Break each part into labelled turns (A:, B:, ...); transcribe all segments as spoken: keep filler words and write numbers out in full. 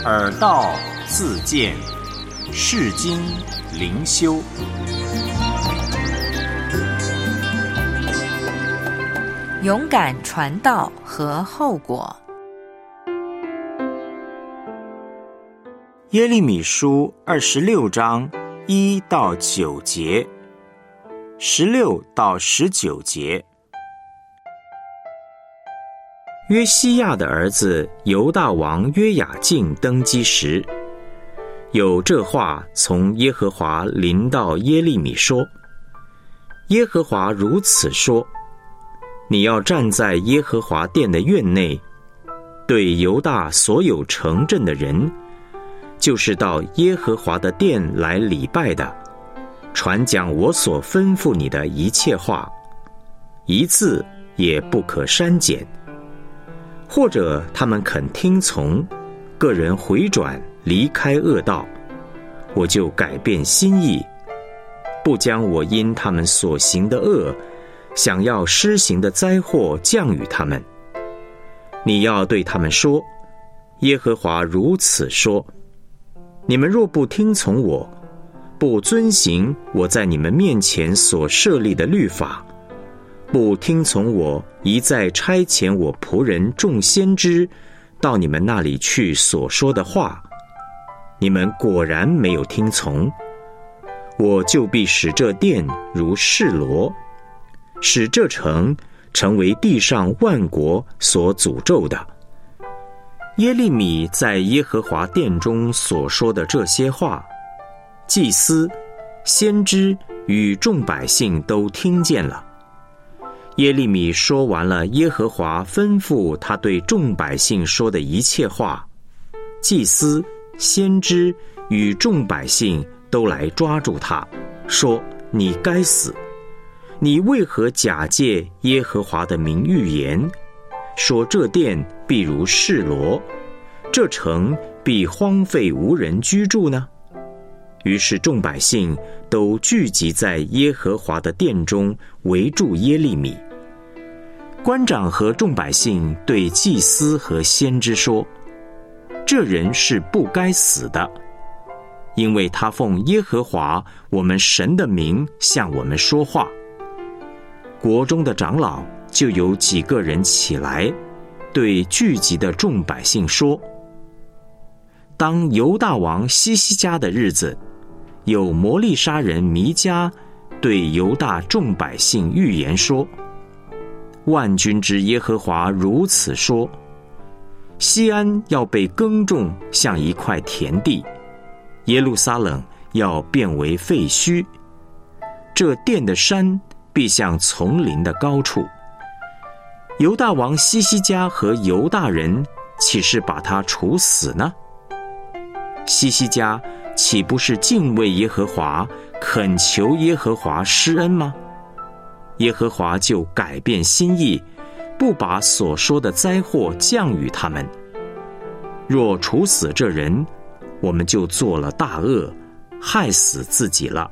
A: 耳道自见，世经灵修。
B: 勇敢传道和后果。
A: 耶利米书二十六章一到九节，十六到十九节。约西亚的儿子犹大王约雅敬登基时，有这话从耶和华临到耶利米说：耶和华如此说，你要站在耶和华殿的院内，对犹大所有城镇的人，就是到耶和华的殿来礼拜的，传讲我所吩咐你的一切话，一字也不可删减。或者他们肯听从，个人回转离开恶道，我就改变心意，不将我因他们所行的恶想要施行的灾祸降与他们。你要对他们说，耶和华如此说，你们若不听从我，不遵行我在你们面前所设立的律法，不听从我一再差遣我仆人众先知到你们那里去所说的话，你们果然没有听从，我就必使这殿如示罗，使这城成为地上万国所诅咒的。耶利米在耶和华殿中所说的这些话，祭司、先知与众百姓都听见了。耶利米说完了耶和华吩咐他对众百姓说的一切话，祭司、先知与众百姓都来抓住他，说：你该死！你为何假借耶和华的名预言，说这殿必如示罗，这城必荒废无人居住呢？于是众百姓都聚集在耶和华的殿中，围住耶利米。官长和众百姓对祭司和先知说：这人是不该死的，因为他奉耶和华我们神的名向我们说话。国中的长老就有几个人起来，对聚集的众百姓说：当犹大王西西家的日子，有摩利沙人弥迦对犹大众百姓预言说：万军之耶和华如此说，西安要被耕种像一块田地，耶路撒冷要变为废墟，这殿的山必像丛林的高处。犹大王西西家和犹大人岂是把他处死呢？西西家岂不是敬畏耶和华，恳求耶和华施恩吗？耶和华就改变心意，不把所说的灾祸降与他们。若处死这人，我们就做了大恶，害死自己了。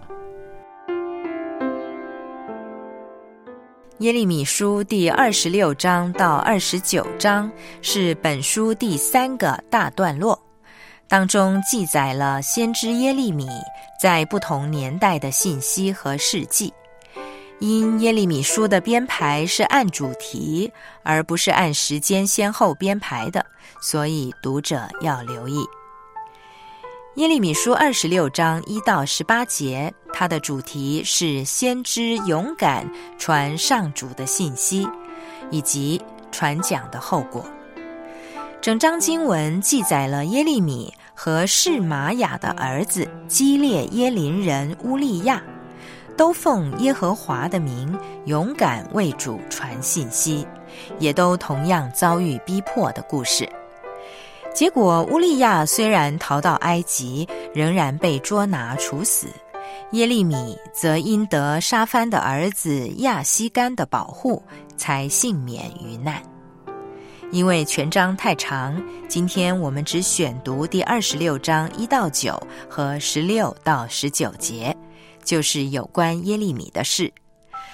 B: 耶利米书第二十六章到二十九章是本书第三个大段落，当中记载了先知耶利米在不同年代的信息和事迹。因耶利米书的编排是按主题，而不是按时间先后编排的，所以读者要留意。耶利米书二十六章一到十八节，它的主题是先知勇敢传上主的信息，以及传讲的后果。整章经文记载了耶利米和示玛雅的儿子基列耶林人乌利亚都奉耶和华的名勇敢为主传信息，也都同样遭遇逼迫的故事。结果乌利亚虽然逃到埃及，仍然被捉拿处死，耶利米则因得沙番的儿子亚西干的保护，才幸免于难。因为全章太长，今天我们只选读第二十六章一到九和十六到十九节，就是有关耶利米的事。不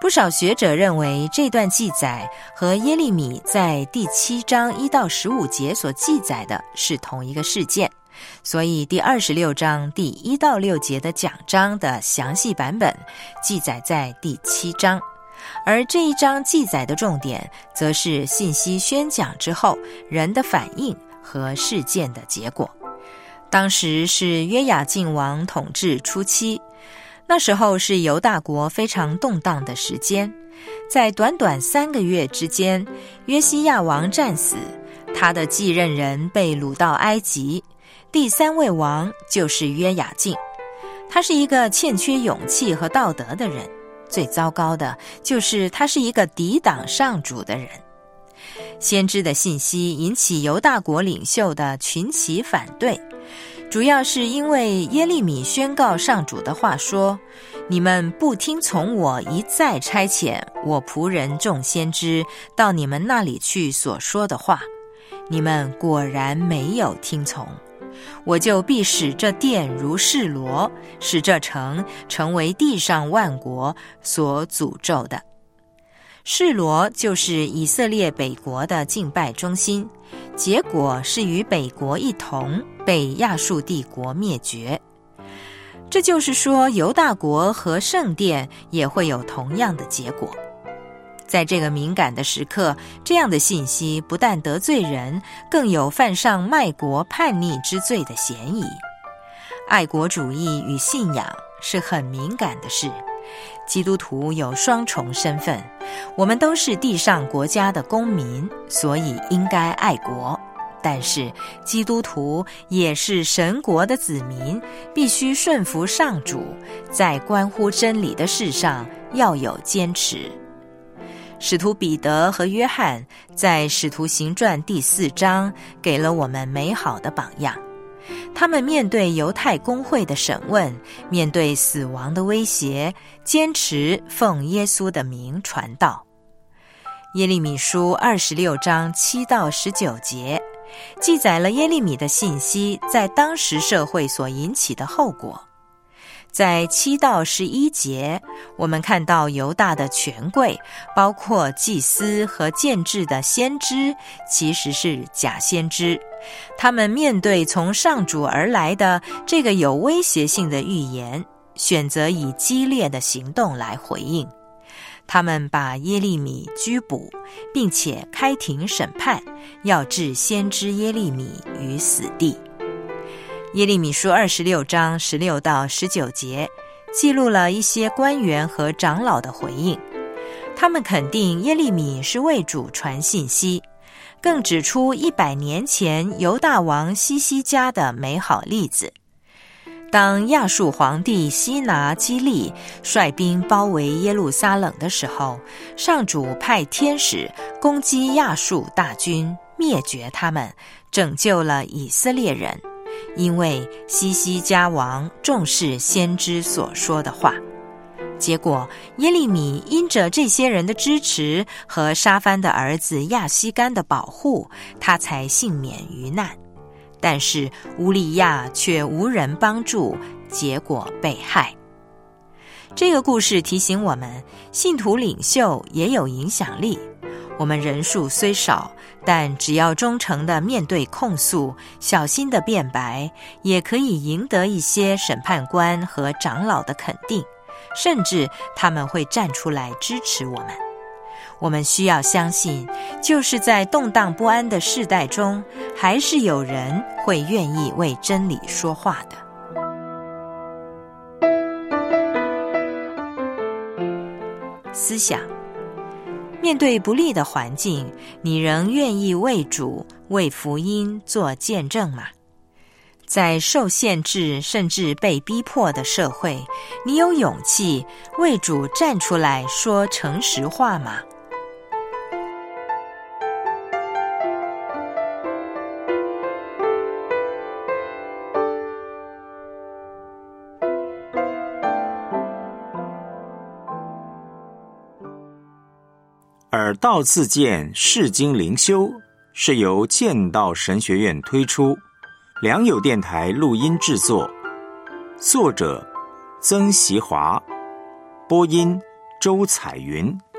B: 不少学者认为这段记载和耶利米在第七章一到十五节所记载的是同一个事件，所以第二十六章第一到六节的讲章的详细版本记载在第七章，而这一章记载的重点则是信息宣讲之后人的反应和事件的结果。当时是约雅敬王统治初期，那时候是犹大国非常动荡的时间，在短短三个月之间，约西亚王战死，他的继任人被掳到埃及，第三位王就是约雅敬。他是一个欠缺勇气和道德的人，最糟糕的就是他是一个抵挡上主的人。先知的信息引起犹大国领袖的群起反对，主要是因为耶利米宣告上主的话说，你们不听从我一再差遣我仆人众先知到你们那里去所说的话，你们果然没有听从，我就必使这殿如示罗，使这城成为地上万国所诅咒的。示罗就是以色列北国的敬拜中心，结果是与北国一同被亚述帝国灭绝。这就是说，犹大国和圣殿也会有同样的结果。在这个敏感的时刻，这样的信息不但得罪人，更有犯上卖国叛逆之罪的嫌疑。爱国主义与信仰是很敏感的事，基督徒有双重身份，我们都是地上国家的公民，所以应该爱国。但是基督徒也是神国的子民，必须顺服上主，在关乎真理的事上要有坚持。使徒彼得和约翰在使徒行传第四章给了我们美好的榜样。他们面对犹太公会的审问，面对死亡的威胁，坚持奉耶稣的名传道。耶利米书二十六章七到十九节记载了耶利米的信息在当时社会所引起的后果。在七到十一节，我们看到犹大的权贵，包括祭司和建制的先知，其实是假先知。他们面对从上主而来的这个有威胁性的预言，选择以激烈的行动来回应。他们把耶利米拘捕，并且开庭审判，要置先知耶利米于死地。耶利米书二十六章十六到十九节记录了一些官员和长老的回应，他们肯定耶利米是为主传信息，更指出一百年前犹大王西西家的美好例子。当亚述皇帝西拿基利率兵包围耶路撒冷的时候，上主派天使攻击亚述大军，灭绝他们，拯救了以色列人，因为西西家王重视先知所说的话。结果耶利米因着这些人的支持和沙番的儿子亚西干的保护，他才幸免于难。但是乌利亚却无人帮助，结果被害。这个故事提醒我们，信徒领袖也有影响力。我们人数虽少，但只要忠诚地面对控诉，小心地辩白，也可以赢得一些审判官和长老的肯定，甚至他们会站出来支持我们。我们需要相信，就是在动荡不安的世代中，还是有人会愿意为真理说话的。思想：面对不利的环境，你仍愿意为主、为福音做见证吗？在受限制甚至被逼迫的社会，你有勇气为主站出来说诚实话吗？
A: 耳道自荐释经灵修是由剑道神学院推出，良友电台录音制作，作者曾习华，播音周彩云